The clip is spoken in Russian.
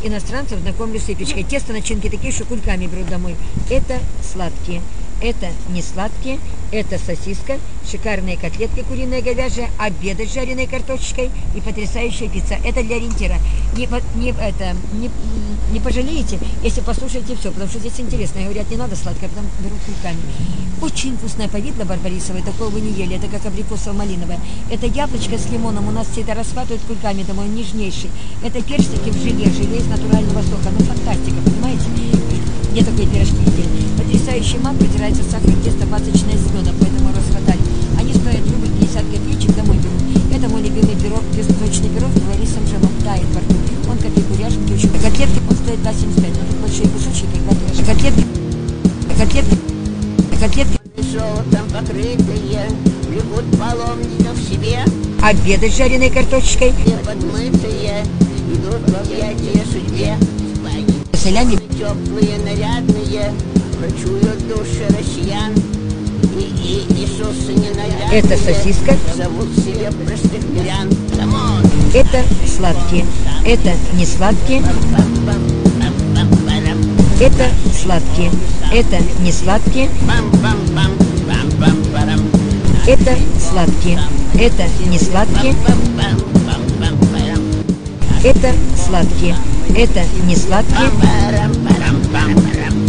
иностранцев знакомлю с выпечкой. Тесто начинки такие, что кульками берут домой. Это сладкие. Это не сладкие, это сосиска, шикарные котлетки куриные, говяжьи, обеды с жареной картошечкой и потрясающая пицца. Это для ориентира. Не пожалеете, если послушаете все, потому что здесь интересно. Говорят, не надо сладкое, потом берут кульками. Очень вкусное повидло барбарисовое, такого вы не ели, это как абрикосово-малиновое. Это яблочко с лимоном, у нас всегда расхватывают кульками домой, нежнейший. Это персики в желе из натурального сока. Ну, фантастика, понимаете? Где такие пирожки едели? Потрясающий мак, вытирается сахар, тесто пасочное с медом, поэтому расхватали. Они стоят рубль 50 копеечек, домой берут. Это мой любимый пирог, песочный пирог с ларисом джемом, тает во рту. Он копейку ряженки, очень. Котлетки, он стоит 2,75, но тут большие кусочки, как 2 пирожка. Котлетки. Золотом покрытые, бегут паломников себе. Обеды с жареной картошечкой. Подмытые, идут в объятия судьбе. Солями. Теплые, нарядные, прочуют души россиян. И Иисус не нарядные. Это сосиска. Зовут себе простых мирян. Это сладкие. Это не сладкие. Это сладкие. Это не сладкие. Это сладкие. Это не сладкие. Это сладкие. Это не сладкие.